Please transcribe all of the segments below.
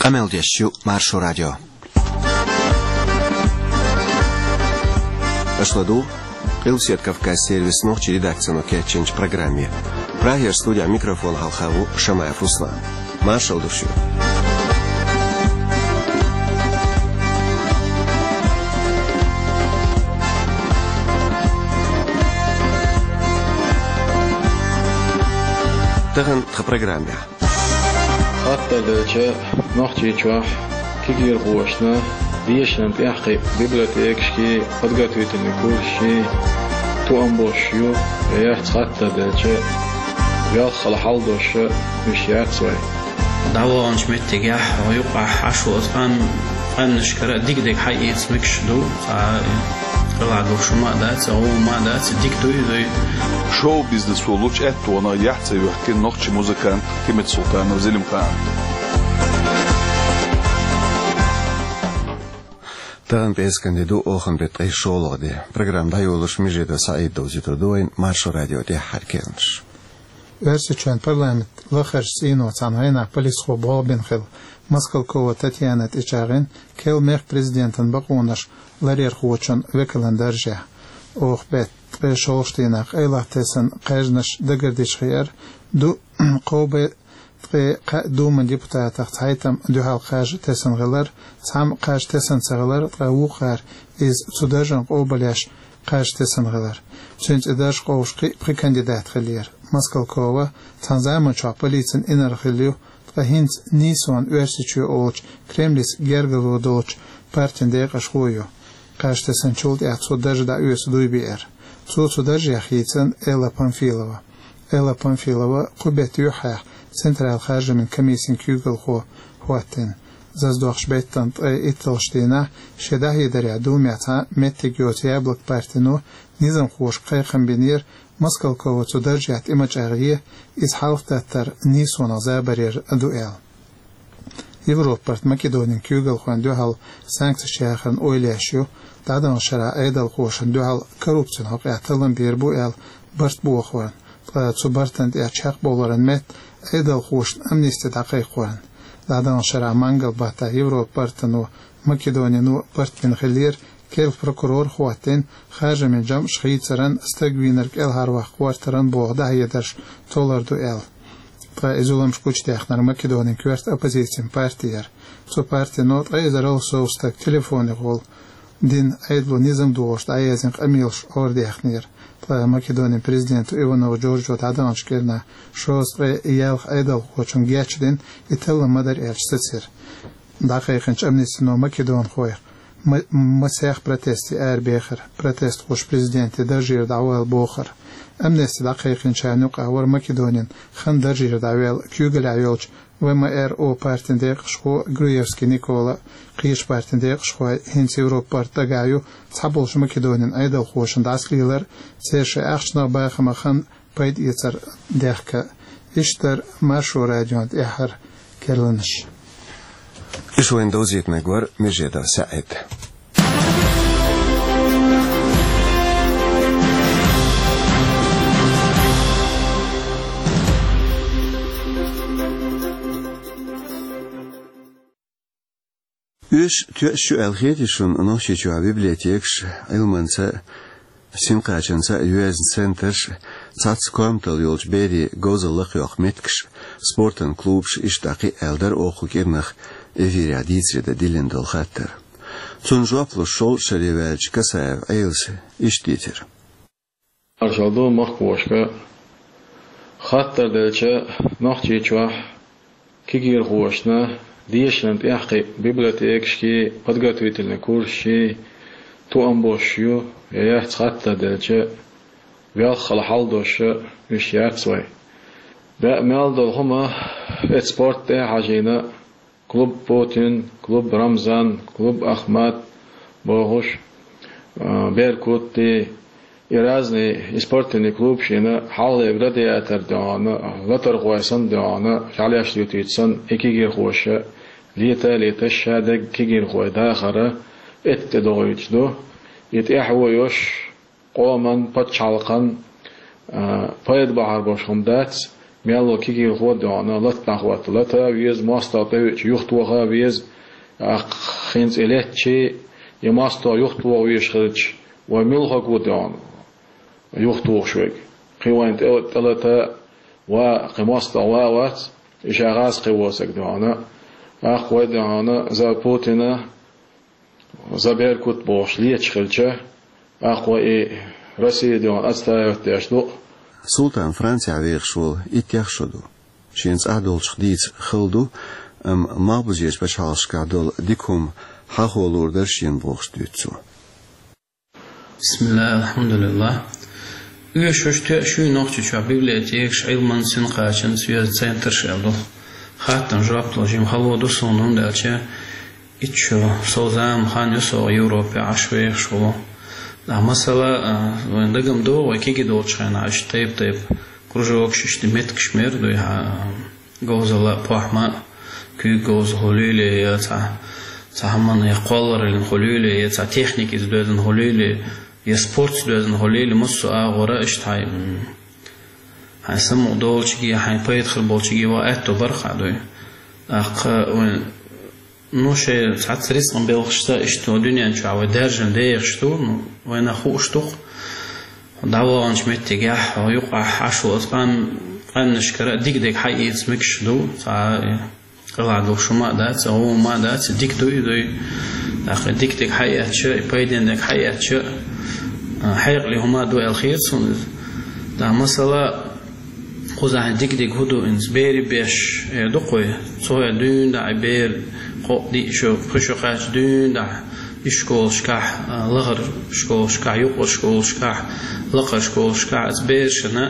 Amel-10 Maršo radio. Ашладу, Илсет Кавказ сервис ночи редакцию Кетченч программе. Прагер студия микрофон Халхаву Шамаев Руслан. Маршал душу. Таган в программе. Hatta da ночи чуах кигир гошна дишнан тяхи библиотекшки подготовительный курсы туамбошю я хатта да я халхалдош мишят свой دعوة متجه ويقع حشو أصلا فنشكر ديك حقيقة مكشدو فلعدو شو ما دات أو ما دات ديك توي شو بيزنس ولوش أتو أنا يحتوي وحكي نقش موزيكان كيمة سلطان وزيلم خان Таган пескандиду охан бет ай шологди. Программ дайолуш мижеда саид дозитодуин Маршо радио де харкелнш. Версичен парламент лахар сино цанайна полисхо болбинхил Москалкова Татьяна Ичагин кел мех президентен бакунаш ларер хочон векалендаржа. Ох бет пешолштинах эйлахтесен кажнаш дагардишхияр ду қобе دوم депутата хайтам духал хаж тесен галар сам хаж тесен цагалар траухар из судажан обаляш хаж тесен галар ченч эдаш қошқи при кандидат хилер Москалкова танзамон чапалицен инархилю тахинц нисон версичу олч Кремлис гергалодоч партин декашхую хаж тесен чулд я судаж да юс дуйбер судаж яхицен Элла Памфилова кубет юха Централ хажа من комиссин кюгл хуатен заздохш беттан италштина шедахи даря думята меттегиот яблок партину низам хош комбинир Москалкова цудажат имачарие из халфтатар нисона забарер дуэл Европарт Македонин кюгл хуан дуал санкцияхан ойляшу тадан шара айдал хошан дуал коррупцион хакяталан бирбуэл барт буахван цубартанд ячак боларан мет ایدال خوش امنیست دقیق قرن دادن شرع منگل باتا Европартنو مکدونینو پرتین خلیر کل پروکورور خواتین خارج من جام شخیصرن استگوینر کل هر وقت قوارترن بوده یدرش تولر دو ال فازولم شکوچ تاخنر مکدونین کوارت اپوزیسیون پارتیر تو پارتی نوت ایزرال سوستک تلفونی قول دین ایدلو نظام دوشت ایزن امیلش اوردیخنیر Македонин президент Иванов Джорджо таданшкерна шост иялх айдал хочун гячдин итала мадар эльсцер дакайхынч амнистино Македон хой масях протести арбехер протест хош президенти дажир давал бохар амнисти дакайхынч анук авар Македонин хан дажир давал кюгел айолч ВМРО партиндеq шхо Груевский Никола қиш партиндеq шхо хинц Европарта гаю цаболш Македонин айдал хошин даслилар цеше ахшна бахмахан пайд яцар дехка иштар Маршо радионт эхар келнш Ишуэн дозит нагвар межеда саид Üç tüeşü elhiyetişun noşiçu bibliotekş ilmansa sinqaçansa üyezin centerş sats komtal yolç beri gozallık yok metkş sportan klubş iştaki elder oku girnах eviradisrede dilindal hatter. Sunjoplu şol şerivelç kasaev eils iştitir. Arşaldo mahkoşka hatter delçe noxçiçu kigir hoşna Дишнан тяхи библиотекшки подготовительный курсы туамбошю я хатта дача вял халхалдош мишят свой да мелдол хума спорт те хажина клуб Путин клуб Рамзан клуб Ахмат Богуш Беркут и разные спортивные клубы шина халле градиатор дана латар гойсан дана шаляш ютитсан экигер хоша ليتا شادق كيجين خوي داخرة اتدويتشدو يتأحويوش قومن بتشالقن بايد بحر باشهم دات ميالو كيجي الخود دعنا لطنا خوات لطا ويز ماستا بيوت يختوها ويز خينز إلتشي يماستا يختوها ويش خدش وملها قود دعنا يختوه شوي قوانت تلتا وقماستا واوات إشاغاز قواسك دعنا أخوة دعنا زابوتنا زبير كت بوش ليتش خلچه أخوة رسي دعنا أستايوت تشلو سلطان فرانسيا ويغشول إتيخشدو شينز أدولش ديز خلدو مابوزيش بشالش كادول ديكم حاخولور درشين بوخش ديتسو بسم الله الحمد لله شو نوختي شو بيبليوتيكش علمان سنقاشن سويز центр شابدو خاتن جواب لوجيم خلودو سونون دالچه إتشو سوزام خانيسو يوروبي عشويخ شو مثلا وندقم دو وكيجي دولشين عش طيب كرجوك ششتي متكشمير دو جوزلا بوحما كي جوز هوليلي يا تاهمان يقولر الهوليلي يا تكنيك إزدادن هوليلي يا سبورت إزدادن هوليلي مصو أغورا إشتاي هسمو دولشي هاي بيدخل بولشي وقتو برخع دوي وين نوشة ساعات سريس من بيلخشتا إشتو دنيا نشوع ودرجن ديرشتو وين أخو إشتو دعوة أنش متجاه ويقع عشو أصبان نشكر ديك حقيقة اسمكش دو قلع دو شو ما دات أو ما دات ديك دوي داخل ديك حقيقة شيء بايدين ديك حقيقة شيء حقيقة اللي هما دو الخير دا مثلا خوزا ديك هدو إنس بيري بيش دقوي صويا دون دا عبير دي شو خشو قاش دون دا إشكول شكاح لغر شكول شكاح يقول شكول شكاح لغر شكول شكاح زبير شنا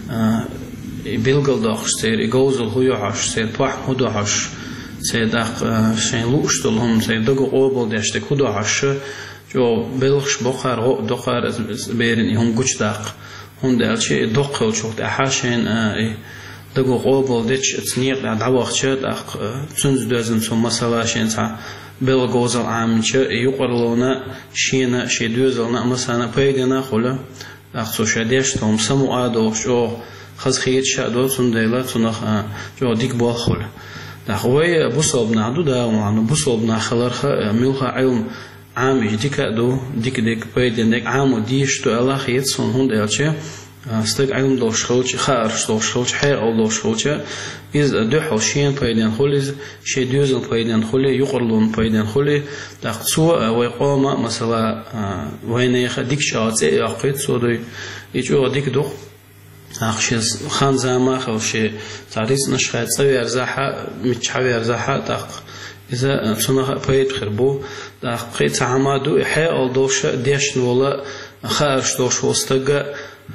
بيلقل داخل سير يجوزل هو يعش سير بوح هدو عش سير داخ شين لوشتلهم سير دقو قوبل داشتك هدو عش جو بيلخش بقر دقر زبيرن يهم قش داق هم دالشي دقل شوت أحاشين دقو قوبل ديش تنيق دعوة خشة داق تنز دوزن سو مسألة شين سا بيلغوزل عامشة يقرلونا شينا شي دوزلنا مثلا بيدنا خلا داق سو شديش توم سمو آدو شو خز خيت شادو سنديلا تنخ جو ديك بول خلا داخوي بوصوب نعدو دا وعنو بوصوب نخلرخ ملخ علم عامش ديك بيدنك عامو ديشتو الله خيت سون هون دالشي استق علم دوش خوش خارش دوش خوش حير أو دوش خوش إز دو حوشين بيدن خليز شي دوزن بيدن خلي يقرلون بيدن خلي دقصوا ويقوم مثلا وين يخديك شاطئ يقيت صدي يجوا ديك دو أخشيز خان زما خوشي تعريس نشخات سوي أرزاحة متشحوي أرزاحة دق إذا صنع بيد خربو دقيت عمادو حير أو دوش ديش نولا خارش دوش وستق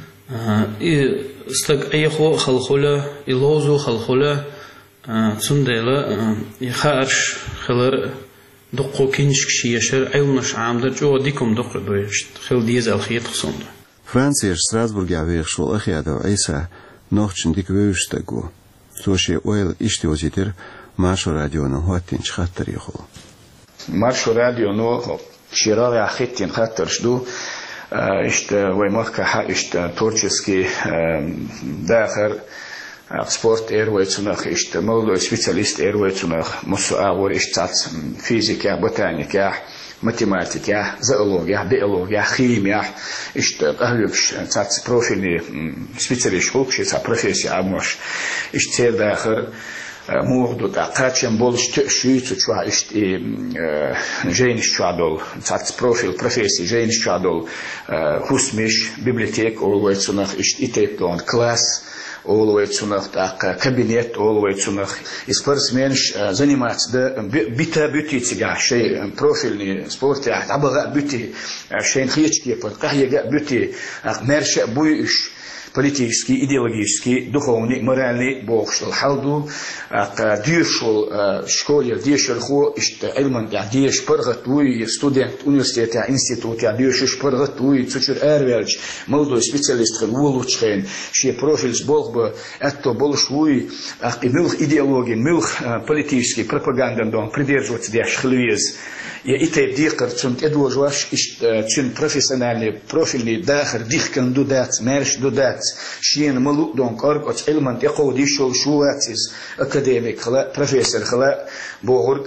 استق أيخو خلخلة يلوزو خلخلة تندلا يخارش خلر دقو كينش شيشر علمش عامدر جو ديكم دق دويش خل ديز الخيط خصوند فرانسيش ستراسبورغ يعيشول أخيادو عيسى نوخشن ديك ويشتاقو سوشي ويل إشتوزيتر مارشو راديو نهواتين شخاتر يخو مارشو راديو نو شراغي عخيتين خاتر شدو اشت ويمركا اشت تورческий داخل سبورت ايرويتسونخ اشت مولو سبيشاليست ايرويتسونخ مسو اور اشتات فيزيكا بوتانيكا математика зоология биология химия اشت اهلوش تات بروفيلي سبيشاليست خوكشي تا профессия اموش اشت داخل موردو تاقاتشن بولش تشوي تشوا اشت جينش شادول تات بروفيل профессии جينش شادول хусмиш библиотек олвайцунах اشت итеплон класс олвайцунах так кабинет олвайцунах и спортсменш занимается бита бютицига шей профильный спорт абага бюти шейн хички подкахьяга бюти мерша буйш политический, идеологический, духовный, моральный богшл халду дюшл школе дешерхо ишт эльман деш паргатуй студент университета института дешш паргатуй цучур эрвелч молодой специалист улучшен ши профиль сболб это болшуй милх идеологии милх политический пропагандан дон придерживаться деш хлвез я ите дикер цунт эдвожваш ишт цун профессиональный профильный дахер дихкан дудат мерш дудат وات شين ملو دونك أرقت علما يقودي شو واتيز أكاديميك خلا بروفيسور خلا بوغرق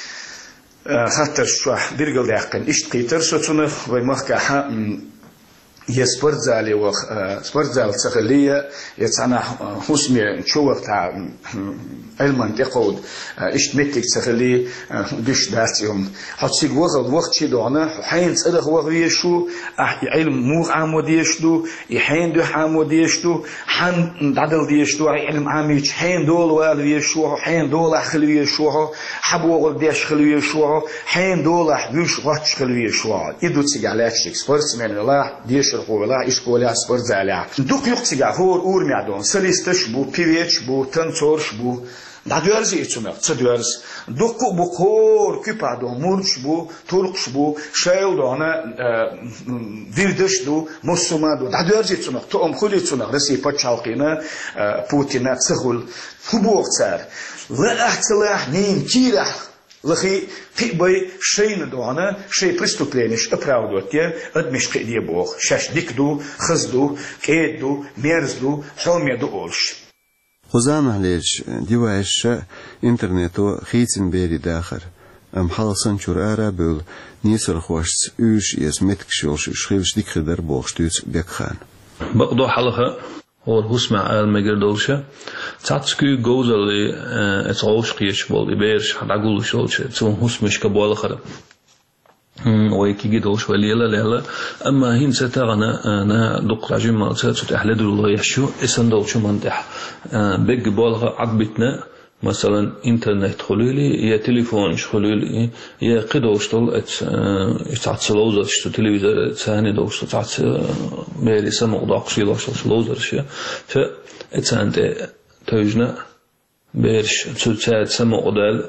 خاطر شو بيرجل داقن إشتقيتر شتونه ويمخك يسبرت زالي وخ سبرت زال تخليه يتسنى حسمي نشوف تاع علما تقود اشتمتك تخليه دش داتيهم حتى وقت شي دونا حين صدق وغي شو علم مو عمود يشدو يحين دو عمود يشدو حن عدل يشدو علم عامي حين دول وال يشو حين دول خلوي يشو حبو وديش خلوي يشو حين دول حبوش واتش خلوي يشو يدو تيجالات سبورتس من الله ديش ولا إشكولها سبورت زالع دوك يقتجع فور أور معدون سليستش بو بيفيتش بو تنتورش بو دادوارز يتسمع تدوارز دوك بخور كيبادون مورش بو توركش بو شايل دونا فيردش دو مسوما دو دادوارز يتسمع توم خلي يتسمع رسي بتشالقينا بوتينا تسخل فبوق صار لا احتلاح نين كيرح لخي بي شيء ندوانا شيء преступление оправдывать адмиш قديه بوخ شاش ديكدو خزدو كيدو ميرزدو حوميدو اولش خزام عليش ديواش انترنتو خيتن بيري داخر ام حالسن شورارا بول نيسر خوشت اوش يسمتك شولش شخيلش ديك خدر بوخشتوت بيكخان بقدو حلقه هو الهسمع المجردولشة تعتسكي جوزلي اتروش قيش بول يبيرش حدقول شولش تون هسمش كبول خرب ويكي جدوش وليلا ليلا أما هين ستغنا أنا دق رجيم مالتها تتحلد الله يحشو إسندوش مندح بيج بالغ عقبتنا مثلا إنترنت خلولي يا تليفون خلولي يا قدوش طل تعتسلوزر شو تلفزيون ثاني دوش تعتس بيري سمع داقشي دوش سلوزر شيء فأنت توجنا بيرش تساعد سمع قدال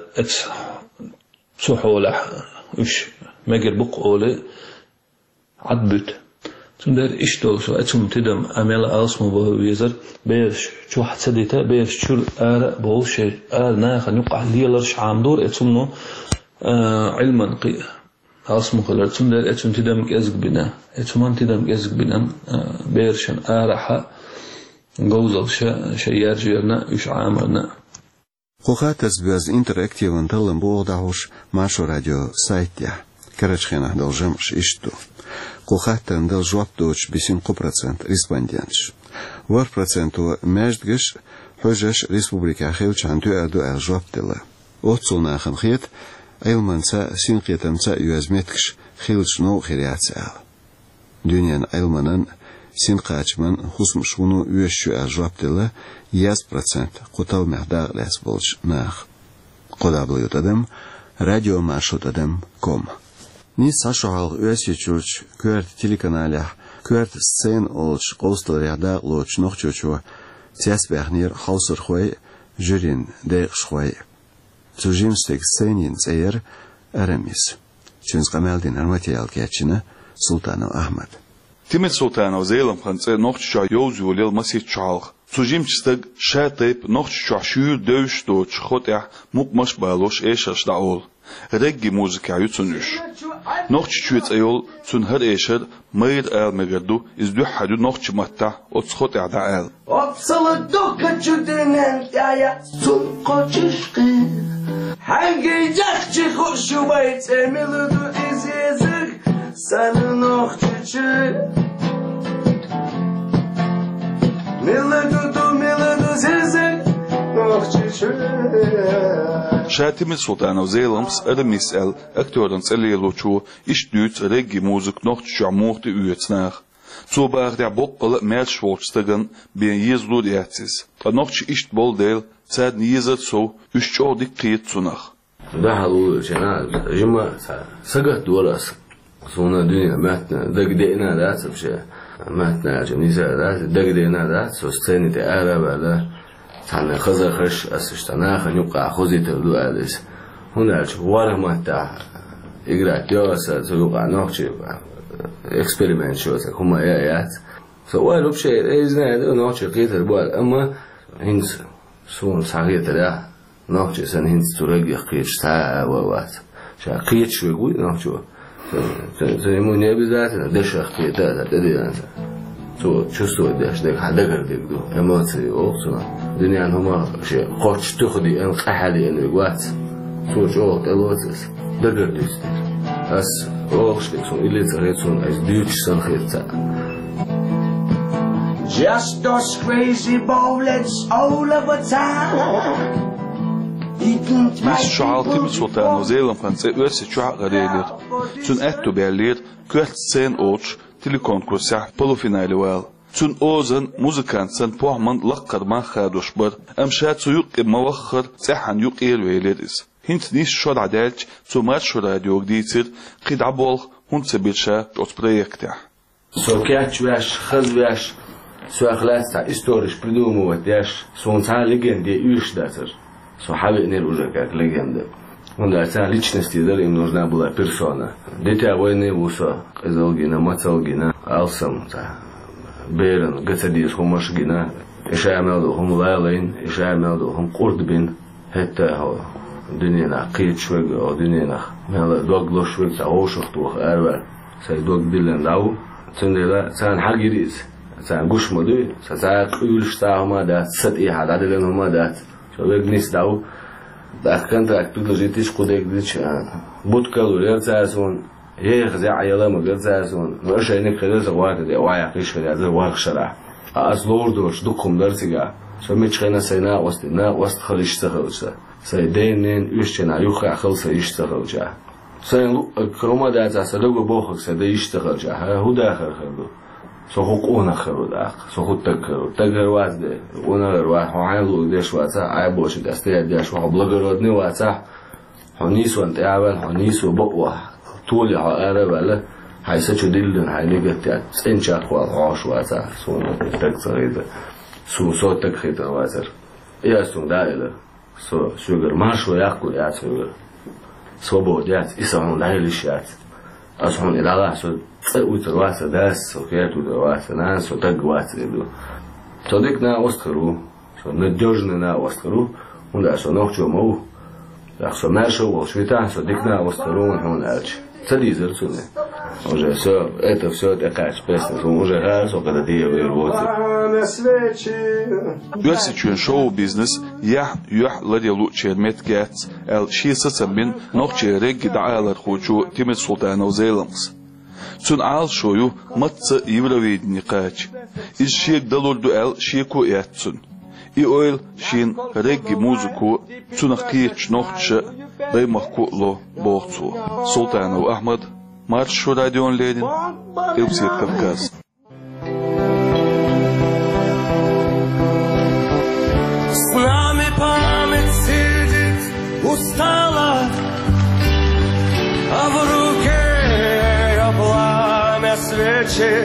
تسحولح وش مجر بقولي عدبت تندر إيش دوسو أتم تدم أميل ألسمو بويزر بيرش شو حسديته بيرش شو بوشي ناخ نقع ليلرش عامدور أتمنو علما قي ألسمو خلر تندر أتم تدم كأزق بنا أتمان تدم كأزق بنا بيرشن راح جوزل شيء يرجعنا إيش عامرنا خوخاتس باز انتراكتيف انتلم بوغداوش ماشو راديو سايتيا كرچخنا должимш ишту кохаттан дал жвап доч бисин 100% респондентш вар проценту междгеш хожеш республика хелчанту аду жвап дела отсуна ханхет айлманца синқетамца юазметкш хилчно хириатсал дюнян айлманан синқачман хусмшуну юэшу жвап дела 100% қотал мехдар лес болч нах қодаблютадам радио маршрутадам ком Ни сашал өсичуч кверт телеканалях кверт сцен олч қолстыларяда лоч нохчучу тясбахнир хаусырхой жюрин дейхшхой цужимстек сценин цейер арамис чунсқамалдин арматиал кячина Султанов Ахмад Тимет Султанов зейлам ханце нохчуча йозу лел масих чалх цужимстек шатеп нохчуча шур дөш доч хотя мукмаш балош эшаш даол رجّي موسيقى يتسنش نقش شويت أيول سن هر إيشر مير آل مجردو إزدو حدو نقش متى أتصخط إعداء آل أفصل الدوكة جدنان يا سن قشقي حنجي جخشي خوشو بيت ميلودو إزيزك سن نقشي ميلودو زيزك شاتم سلطانو زيلمس أرميسأل أكتورن سأليلوشو إشتوت رجي موزك نقش شعموخت أيوتناخ صوباخ دع بقل مالش وشتغن بين يزلو دياتيز فنقش إشت بول ديل ساد نيزر سو إشتو دي قيت سناخ ده حلو جنا جمع سقط دوراس صونا دنيا ماتنا دقدينا رات بشي ماتنا جنيزة رات دقدينا رات سوستيني دي آرابا لا تانا خزخش أسشتنا خنيقع خوزي تبدو أليس هنا واره ماتا إقرأ تيوسا سيوقع نوخشي إكسبيريمنت شوزا كما يات سوالو بشي إذن هذا نوخشي قيتر بوال أما هنس سون صغير تلا نوخشي سن هنس ترقي قيتش تا ووات شا قيتش يقول نوخشي سنمون يبزات دش قيتا تدري أنت تو чувствует даш дек хадагар дек ду эмоции оксуна дуньян хума ше хоч тухди эн хахали эн вигват то жо элоцес дагар дистер ас окштек сон илец рецун ас дючсан хетса Just us crazy bullets all over town. Mis şaltı sultan Ozelam kanse öse çağırılır. Tün ettu bellir kört sen oç telekonkursa polofinali vel. Tün ozan muzikantsan pohman laqqadma xadoshbar. Amshat suyuq mavakhir sahan yuqil veledis. Hint nis şod adalç sumar şoradio gditir qidabol hunt sebirşa ot проекта. Сокяч вяш хазвяш суахлац историш придумывать яш сонца легенде юшдатер. Сухавинер уже как легенда. Он да личности им нужна была персона. Дитя войны уса Эзалгина, Мацалгина, Алсам, Берен, Гацадис, Хумашгина, Ишамелду, Хумлайлайн, Ишамелду, Хумкурдбин, это дунина Кичвег, дунина Мела Доглошвег, Ошахтух, Эрвер, Сай Догбилен Дау, Цендела, Сан Хагирис, Сан Гушмаду, Сазак Юльштахмадат, Сати Хададеленумадат. Человек не стал, так контракт предложит из кудек дича. Будка лурецасон, ех за аялама герцасон. Вообще не кредит завода, де вая кишка, де вахшара. А азлордош дукум дарсига. Шамичхена сайна остина, ост халиш сахалша. Сайдейнен ющена юха халса иш сахалша. Сайн кромада за садого бохак сада иш сахалша. Худа хархаду. سوق اونا خرود اخ سوق تگر وازده اونا روح حالو دش واسه ای باشه دسته دش و بلغرودنی واسه هنیس وانت اول هنیس و بقوا طول عاره ولا حيث دلن حنيجت انشات خو عاش واسه سون تكسريد سو تكخيت واسر يا سون دايله سوغر ماشو ياكل يا سوغر свободят и сам дайлишат асхон илага со утваса дас сокет утваса на со так гвацеду тодик на остру со надежный на остру он да со ночью мол так со нашел швита со дик на остру он алч цадизер суне уже все это такая спеста уже раз когда ты работаешь Юасичун шоу-бизнес юх ладилу чермет гет эл шиса من نوچه رگ دعالر خوچو تیمت سلطان وزیلمس سون عال شویو مت یوروید نقاش از شیک دلول دوال شیکو یاتسون ای اویل شین رگ موزیکو تونقیچ نوچه ریمخکو لو بوچو سلطان و احمد مارش رادیون لیدن ابسیت کافکاز Устала, а в руке пламя свечи.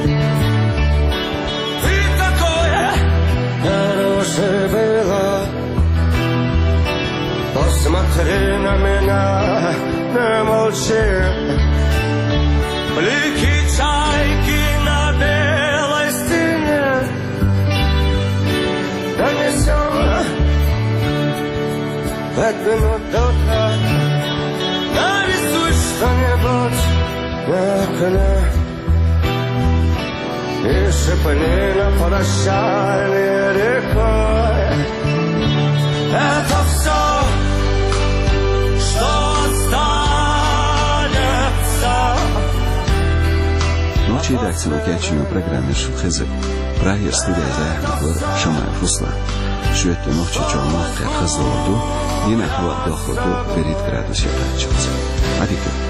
Ты такое хорошее было. Посмотри на меня, не молчи. Блики чайки на белой стене. Донесем 5 минут до утра. Нарисуй что-нибудь на окне и шепни на прощание рекой. Это все, что останется. Ночи редакции выкачиваю программы Шухезы. Прайер студия Захматвар Шамай Фусла. Шуетте ночи чорнах как хазлоду, и на хват доходу перед градусом начался. Адиков.